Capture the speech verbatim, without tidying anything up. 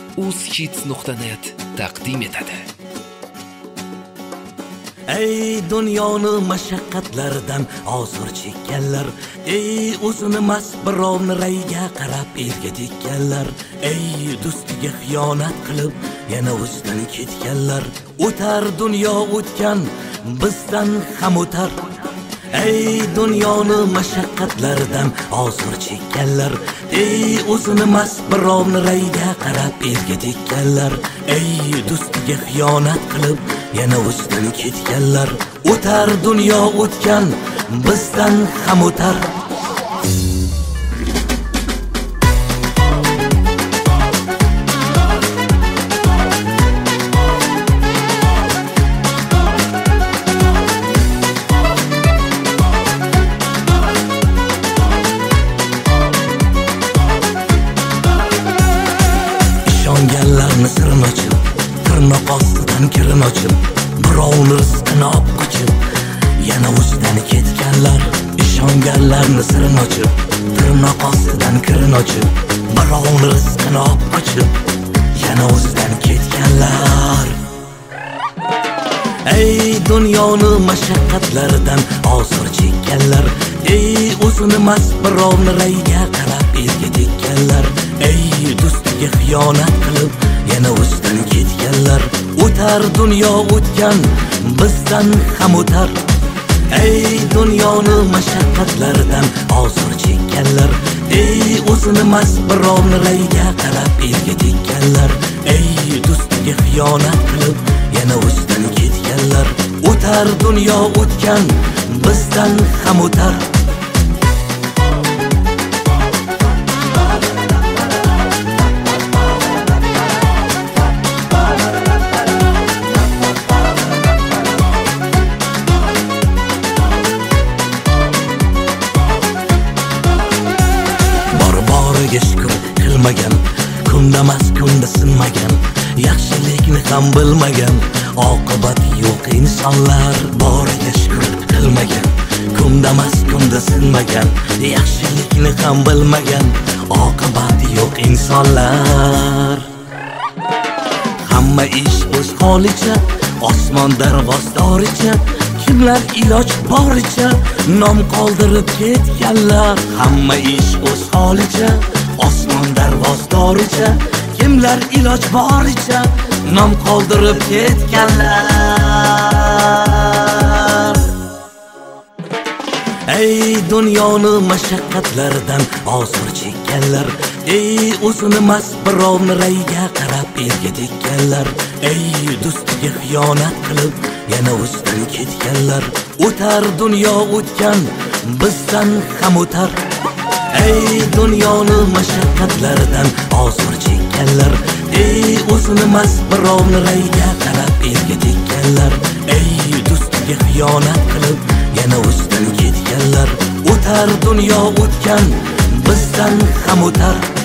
uzhits nuqta net taqdim etadi. Ey dunyoni mashaqqatlaridan ozor chekkanlar, ey o'zini mast birovni rayga qarab erga tekkanlar, ey do'stiga xiyonat qilib yana o'zidan ketganlar, o'tar dunyo o'tgan bizdan ham o'tar. Ey dunyoni mashaqqatlaridan ozor chekkanlar, ey o'zini mast birovni rayga qarab erga tekkanlar, ey do'stiga xiyonat qilib yana o'zidan ketganlar, o'tar dunyo o'tgan bizdan ham o'tar. Ishonganlarni sirini ochib, tirnoq ostidan kirin ochib, birovni rizqini olib qochib yana o'zidan ketganlar. Ishonganlarni sirini ochib, tirnoq ostidan kirin ochib, birovni rizqini olib qochib yana o'zidan ketganlar. Ey dunyoni mashaqqatlaridan ozor chekkanlar, ey o'zini mast birovni rayga qarab erga tekkanlar, ey do'stiga xiyonat qilib yana o'zidan ketganlar, o'tar dunyo o'tgan bizdan ham o'tar. Ey dunyoni mashaqqatlaridan ozor chekkanlar, ey o'zini mast birovni rayga qarab erga tekkanlar, ey do'stiga xiyonat qilib yana o'zidan ketganlar, o'tar dunyo o'tgan bizdan ham o'tar. Shukr qilmagan, kundamas kunda sinmagan, yaxshilikni ham bilmagan, oqibati yo'q insonlar. Boriga shukr qilmagan, kundamas kunda sinmagan, yaxshilikni ham bilmagan, oqibati yo'q insonlar. Hamma ish o'z holicha, osmon darvozdoricha, kimlar iloj boricha nom qoldirib ketganlar. Hamma ish o'z holicha, osmon darvozdoricha, kimlar iloj boricha nom qoldirib ketganlar. Ey dunyoni mashaqqatlaridan ozor chekkanlar, ey o'zini mast birovni rayga qarab erga tekkanlar, ey do'stiga xiyonat qilib yana o'zidan ketganlar, o'tar dunyo o'tgan bizdan ham o'tar. Ey dunyoni mashaqqatlaridan ozor chekkanlar, ey o'zini mast birovni rayga qarab erga tekkanlar, ey do'stiga xiyonat qilib yana o'zidan ketganlar, o'tar dunyo o'tgan bizdan ham o'tar.